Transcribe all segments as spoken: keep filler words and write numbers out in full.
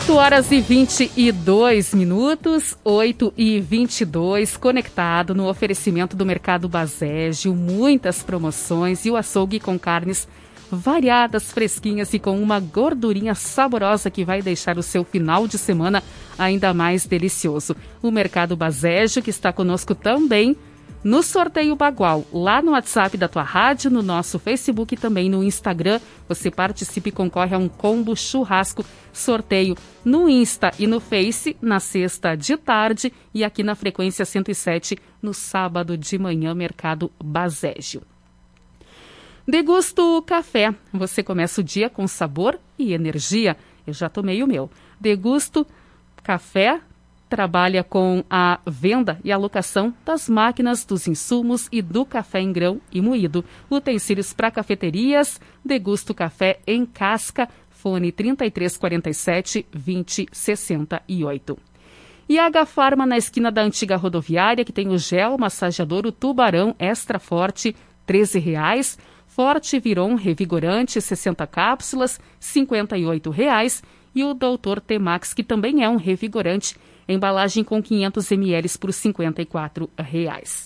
oito horas e vinte e dois minutos, oito e vinte e dois, conectado no oferecimento do Mercado Baségio, muitas promoções e o açougue com carnes variadas, fresquinhas e com uma gordurinha saborosa que vai deixar o seu final de semana ainda mais delicioso. O Mercado Baségio, que está conosco também no Sorteio Bagual, lá no WhatsApp da tua rádio, no nosso Facebook e também no Instagram. Você participa e concorre a um combo churrasco sorteio no Insta e no Face na sexta de tarde e aqui na frequência cento e sete no sábado de manhã, Mercado Baségio. Degusto Café. Você começa o dia com sabor e energia. Eu já tomei o meu. Degusto Café trabalha com a venda e alocação das máquinas, dos insumos e do café em grão e moído. Utensílios para cafeterias, Degusto Café em casca, fone trinta e três quarenta e sete, vinte, sessenta e oito. E a H Farma na esquina da antiga rodoviária, que tem o gel massageador, o Tubarão Extra Forte, treze reais. Forte Viron Revigorante, sessenta cápsulas, cinquenta e oito reais. E o Doutor T-Max, que também é um revigorante, embalagem com quinhentos mililitros por cinquenta e quatro reais.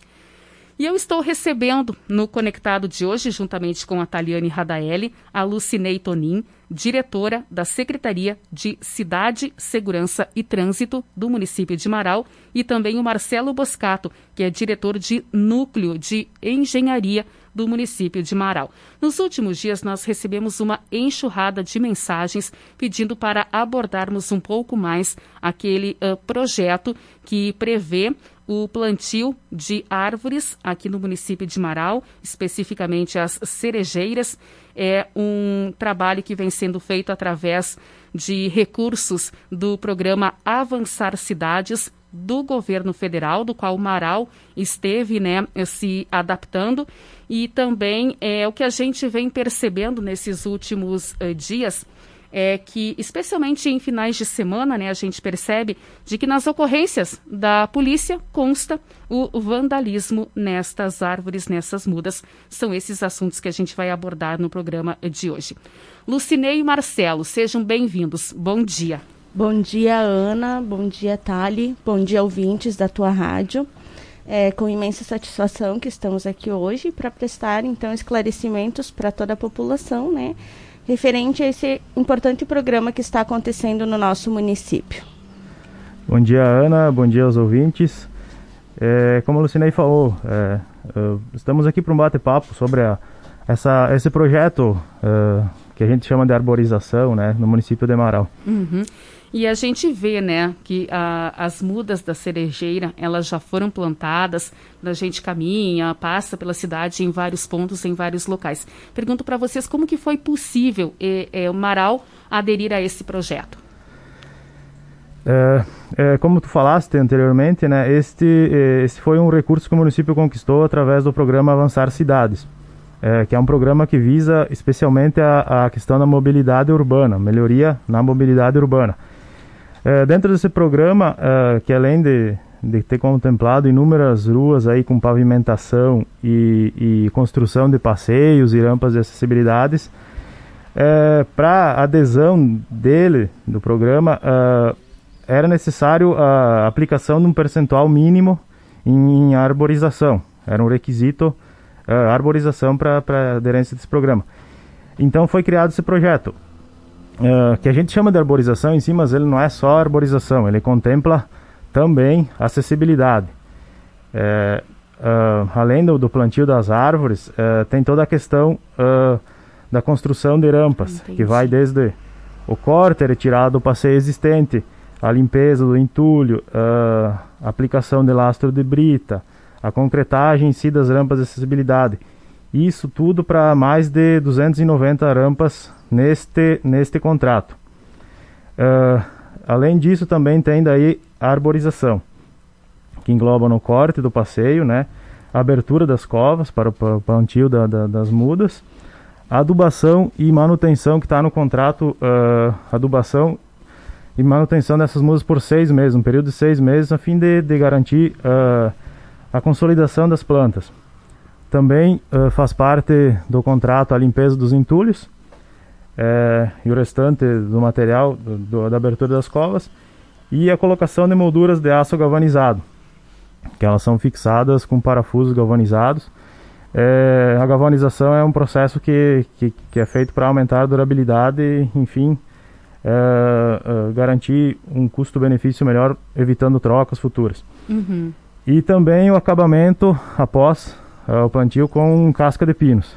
E eu estou recebendo no Conectado de hoje, juntamente com a Taliane Radaeli, a Lucinei Tonin, diretora da Secretaria de Cidade, Segurança e Trânsito do município de Marau, e também o Marcelo Boscato, que é diretor de Núcleo de Engenharia do município de Marau. Nos últimos dias, nós recebemos uma enxurrada de mensagens pedindo para abordarmos um pouco mais aquele uh, projeto que prevê o plantio de árvores aqui no município de Marau, especificamente as cerejeiras. É um trabalho que vem sendo feito através de recursos do programa Avançar Cidades do governo federal, do qual o Marau esteve, né, se adaptando. E também é o que a gente vem percebendo nesses últimos uh, dias, é que, especialmente em finais de semana, né, a gente percebe de que nas ocorrências da polícia consta o vandalismo nestas árvores, nessas mudas. São esses assuntos que a gente vai abordar no programa de hoje. Lucinei e Marcelo, sejam bem-vindos. Bom dia. Bom dia, Ana. Bom dia, Thali. Bom dia, ouvintes da tua rádio. É com imensa satisfação que estamos aqui hoje para prestar, então, esclarecimentos para toda a população, né, referente a esse importante programa que está acontecendo no nosso município. Bom dia, Ana. Bom dia aos ouvintes. É, como a Lucinei falou, é, é, estamos aqui para um bate-papo sobre a, essa, esse projeto é, que a gente chama de arborização, né, no município de Marau. Uhum. E a gente vê, né, que a, as mudas da cerejeira, elas já foram plantadas, a gente caminha, passa pela cidade em vários pontos, em vários locais. Pergunto para vocês como que foi possível é, é, o Marau aderir a esse projeto? É, é, como tu falaste anteriormente, né, este, este foi um recurso que o município conquistou através do programa Avançar Cidades, é, que é um programa que visa especialmente a, a questão da mobilidade urbana, melhoria na mobilidade urbana. É, dentro desse programa, é, que além de, de ter contemplado inúmeras ruas aí com pavimentação e, e construção de passeios e rampas de acessibilidades, é, para adesão dele, do programa, é, era necessário a aplicação de um percentual mínimo em, em arborização. Era um requisito a uh, arborização para a aderência desse programa. Então foi criado esse projeto, uh, que a gente chama de arborização em si, mas ele não é só arborização, ele contempla também acessibilidade. É, uh, além do, do plantio das árvores, uh, tem toda a questão uh, da construção de rampas, Entendi. que vai desde o corte, retirada do passeio existente, a limpeza do entulho, uh, aplicação de lastro de brita, a concretagem em si das rampas de acessibilidade. Isso tudo para mais de duzentas e noventa rampas neste, neste contrato. Uh, além disso, também tem daí a arborização, que engloba no corte do passeio, né, a abertura das covas para o plantio da, da, das mudas, a adubação e manutenção que está no contrato, uh, adubação e manutenção dessas mudas por seis meses, um período de seis meses, a fim de, de garantir uh, a consolidação das plantas. Também uh, faz parte do contrato a limpeza dos entulhos, é, e o restante do material do, do, da abertura das covas, e a colocação de molduras de aço galvanizado, que elas são fixadas com parafusos galvanizados. É, a galvanização é um processo que, que, que é feito para aumentar a durabilidade e, enfim, é, é, garantir um custo-benefício melhor, evitando trocas futuras. Uhum. E também o acabamento após é, o plantio com casca de pinos.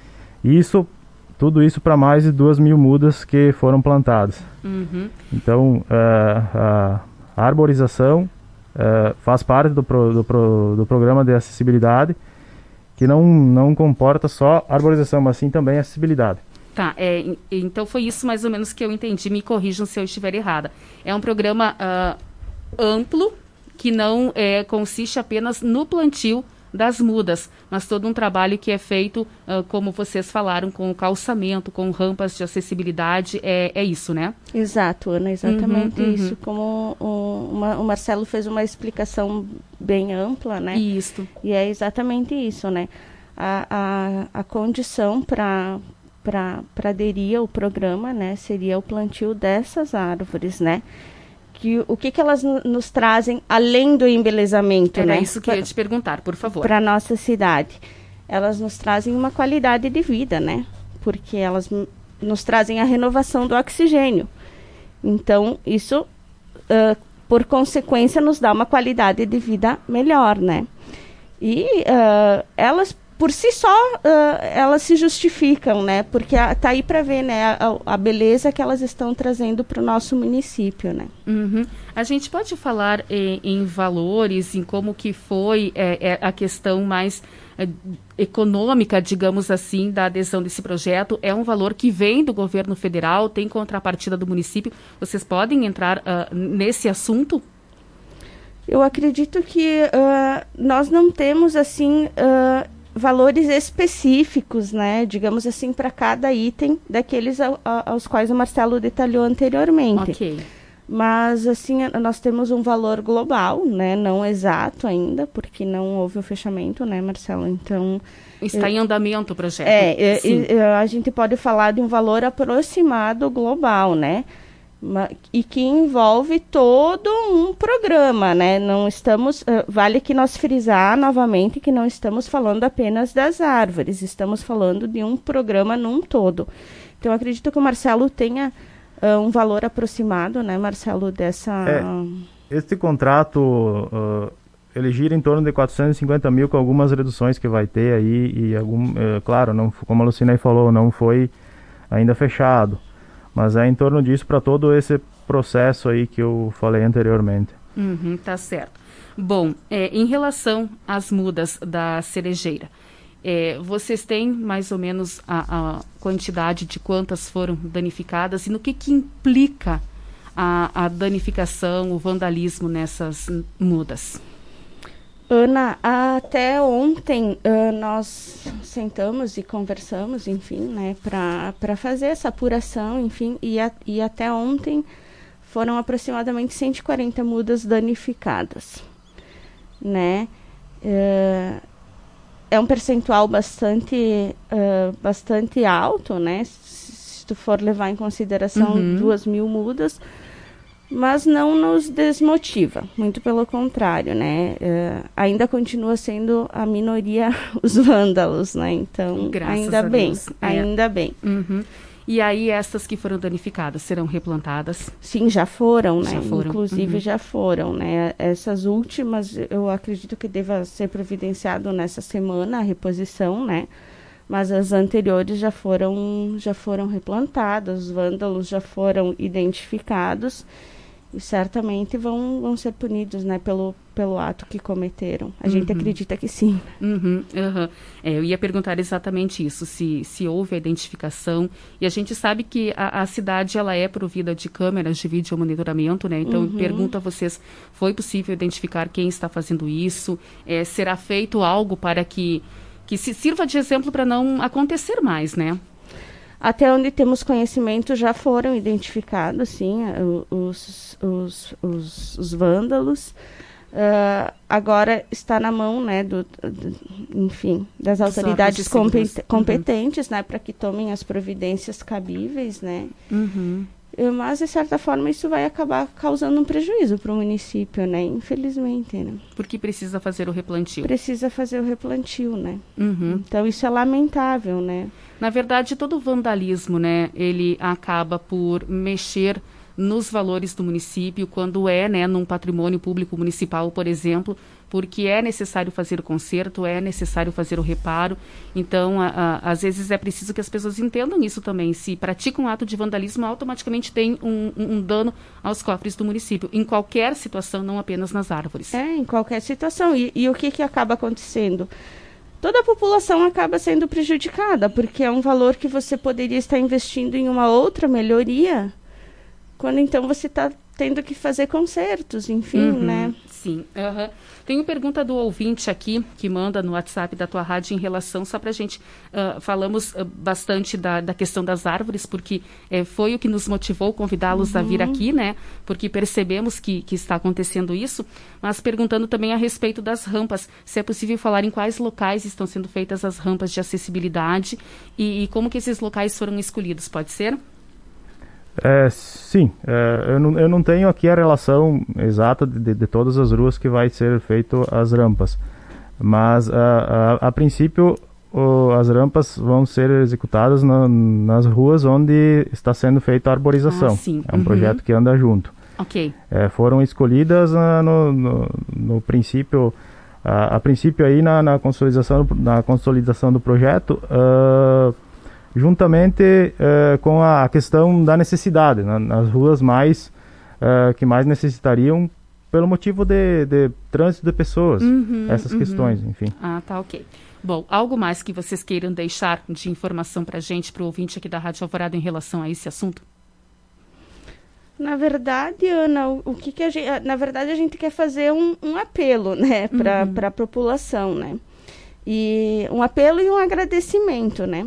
Isso, tudo isso para mais de duas mil mudas que foram plantadas. Uhum. Então, é, a, a arborização é, faz parte do, pro, do, pro, do programa de acessibilidade, que não, não comporta só arborização, mas sim também acessibilidade. Tá, é, então foi isso mais ou menos que eu entendi, me corrijam se eu estiver errada. É um programa uh, amplo, que não é, consiste apenas no plantio das mudas, mas todo um trabalho que é feito, uh, como vocês falaram, com o calçamento, com rampas de acessibilidade, é, é isso, né? Exato, Ana, exatamente Uhum, uhum. isso. Como o, uma, o Marcelo fez uma explicação bem ampla, né? Isso. E é exatamente isso, né? A, a, a condição para para aderir ao programa, né, seria o plantio dessas árvores, né? Que, o que, que elas nos trazem além do embelezamento, Era né? isso que eu ia te perguntar, por favor. Para a nossa cidade. Elas nos trazem uma qualidade de vida, né? Porque elas nos trazem a renovação do oxigênio. Então, isso, uh, por consequência, nos dá uma qualidade de vida melhor, né? E uh, elas, por si só, uh, elas se justificam, né? Porque está aí para ver, né, a, a beleza que elas estão trazendo para o nosso município, né? Uhum. A gente pode falar em, em valores, em como que foi é, é, a questão mais é, econômica, digamos assim, da adesão desse projeto? É um valor que vem do governo federal, tem contrapartida do município. Vocês podem entrar uh, nesse assunto? Eu acredito que uh, nós não temos, assim... Uh, valores específicos, né, digamos assim, para cada item daqueles a, a, aos quais o Marcelo detalhou anteriormente. Ok. Mas, assim, a, nós temos um valor global, né, não exato ainda, porque não houve o fechamento, né, Marcelo? Então... Está eu, em andamento o projeto. É, eu, eu, a gente pode falar de um valor aproximado global, né? E que envolve todo um programa, né? Não estamos, uh, vale que nós frisar novamente que não estamos falando apenas das árvores, estamos falando de um programa num todo. Então, acredito que o Marcelo tenha uh, um valor aproximado, né, Marcelo, dessa... É, este contrato, uh, ele gira em torno de quatrocentos e cinquenta mil, com algumas reduções que vai ter aí, e algum, uh, claro, não, como a Lucina aí falou, não foi ainda fechado. Mas é em torno disso para todo esse processo aí que eu falei anteriormente. Uhum, tá certo. Bom, é, em relação às mudas da cerejeira, é, vocês têm mais ou menos a, a quantidade de quantas foram danificadas e no que, que implica a, a danificação, o vandalismo nessas mudas? Ana, até ontem uh, nós sentamos e conversamos, enfim, né, para fazer essa apuração, enfim, e, a, e até ontem foram aproximadamente cento e quarenta mudas danificadas, né? Uh, é um percentual bastante, uh, bastante alto, né? Se, se tu for levar em consideração uhum. duas mil mudas, mas não nos desmotiva, muito pelo contrário, né? Uh, ainda continua sendo a minoria os vândalos, né? Então, Graças ainda a bem, Deus. ainda é. bem. Uhum. E aí, essas que foram danificadas serão replantadas? Sim, já foram, já né? Foram. Inclusive uhum. já foram, né? Essas últimas, eu acredito que deva ser providenciado nessa semana a reposição, né? Mas as anteriores já foram, já foram replantadas, os vândalos já foram identificados e certamente vão, vão ser punidos, né, pelo, pelo ato que cometeram. A uhum. gente acredita que sim. Uhum, uhum. É, eu ia perguntar exatamente isso, se, se houve a identificação. E a gente sabe que a, a cidade ela é provida de câmeras de vídeo monitoramento, né? Então, uhum. eu pergunto a vocês, foi possível identificar quem está fazendo isso? É, será feito algo para que, que se sirva de exemplo para não acontecer mais, né? Até onde temos conhecimento já foram identificados, sim, os, os, os, os vândalos. Uh, agora está na mão, né, do, do, enfim, das autoridades compet competentes, uhum. né, para que tomem as providências cabíveis, né. Uhum. Mas, de certa forma, isso vai acabar causando um prejuízo para o município, né, infelizmente, né. Porque precisa fazer o replantio. Precisa fazer o replantio, né. Uhum. Então, isso é lamentável, né. Na verdade, todo vandalismo, né, ele acaba por mexer nos valores do município, quando é, né, num patrimônio público municipal, por exemplo, porque é necessário fazer o conserto, é necessário fazer o reparo. Então, a, a, às vezes é preciso que as pessoas entendam isso também. Se praticam um ato de vandalismo, automaticamente tem um, um, um dano aos cofres do município, em qualquer situação, não apenas nas árvores. É, em qualquer situação. E, e o que, que acaba acontecendo? Toda a população acaba sendo prejudicada, porque é um valor que você poderia estar investindo em uma outra melhoria, quando então você está tendo que fazer consertos, enfim, uhum, né? Sim. Uhum. Tem uma pergunta do ouvinte aqui, que manda no WhatsApp da tua rádio em relação, só para a gente, uh, falamos uh, bastante da, da questão das árvores, porque uh, foi o que nos motivou convidá-los uhum. a vir aqui, né? Porque percebemos que, que está acontecendo isso, mas perguntando também a respeito das rampas, se é possível falar em quais locais estão sendo feitas as rampas de acessibilidade e, e como que esses locais foram escolhidos, pode ser? É, sim, é, eu, não, eu não tenho aqui a relação exata de, de todas as ruas que vai ser feito as rampas, mas a, a, a princípio o, as rampas vão ser executadas na, nas ruas onde está sendo feita a arborização. Ah, sim. É um uhum. projeto que anda junto. Ok. É, foram escolhidas uh, no, no, no princípio, uh, a princípio aí na, na, consolidação, na consolidação do projeto, uh, juntamente uh, com a questão da necessidade, na, nas ruas mais uh, que mais necessitariam pelo motivo de, de trânsito de pessoas, uhum, essas uhum. questões, enfim. Ah, tá, ok. Bom, algo mais que vocês queiram deixar de informação para a gente, para o ouvinte aqui da Rádio Alvorada em relação a esse assunto? Na verdade, Ana, o, o que, que a gente... Na verdade, a gente quer fazer um, um apelo, né, para uhum. para a população, né? E um apelo e um agradecimento, né?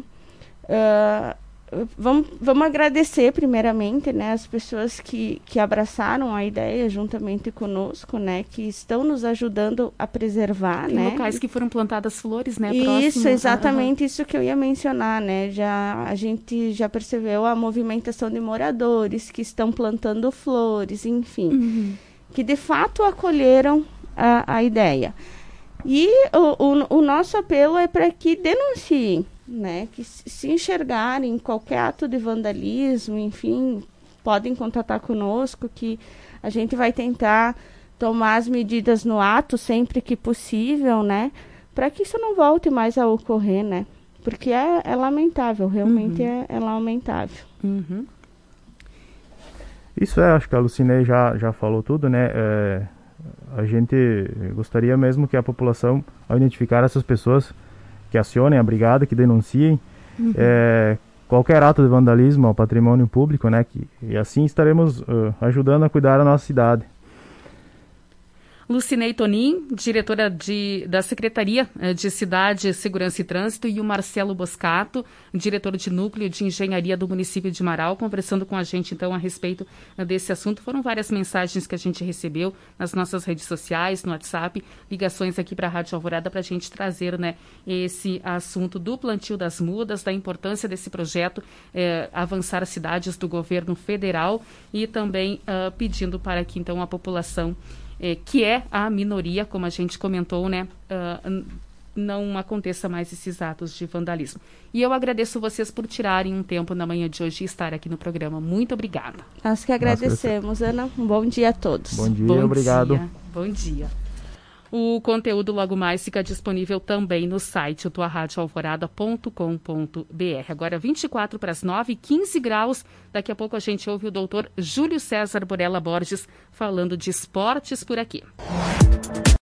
Uh, vamos, vamos agradecer primeiramente, né, as pessoas que, que abraçaram a ideia juntamente conosco, né, que estão nos ajudando a preservar, Tem né? locais que foram plantadas flores, né? Isso, próximo. exatamente uhum. isso que eu ia mencionar, né? Já, a gente já percebeu a movimentação de moradores que estão plantando flores, enfim, uhum. que de fato acolheram a, a ideia. E o, o, o nosso apelo é para que denunciem, né, que se enxergarem qualquer ato de vandalismo, enfim, podem contatar conosco, que a gente vai tentar tomar as medidas no ato sempre que possível, né, para que isso não volte mais a ocorrer, né, porque é, é lamentável, realmente uhum. é, é lamentável. Uhum. Isso é, acho que a Lucinei já, já falou tudo, né, é, a gente gostaria mesmo que a população, ao identificar essas pessoas, que acionem a brigada, que denunciem uhum. é, qualquer ato de vandalismo ao patrimônio público, né? Que, e assim estaremos uh, ajudando a cuidar da nossa cidade. Lucinei Tonin, diretora de, da Secretaria de Cidade, Segurança e Trânsito, e o Marcelo Boscato, diretor de Núcleo de Engenharia do município de Marau, conversando com a gente, então, a respeito desse assunto. Foram várias mensagens que a gente recebeu nas nossas redes sociais, no WhatsApp, ligações aqui para a Rádio Alvorada, para a gente trazer, né, esse assunto do plantio das mudas, da importância desse projeto eh, avançar as cidades do governo federal e também uh, pedindo para que, então, a população É, que é a minoria, como a gente comentou, né, uh, não aconteça mais esses atos de vandalismo. E eu agradeço vocês por tirarem um tempo na manhã de hoje e estar aqui no programa. Muito obrigada. Nós que agradecemos, Ana. Um bom dia a todos. Bom dia, bom obrigado. Dia, bom dia. O conteúdo logo mais fica disponível também no site tua rádio alvorada ponto com ponto b r. Agora vinte e quatro para as nove, quinze graus. Daqui a pouco a gente ouve o doutor Júlio César Borella Borges falando de esportes por aqui.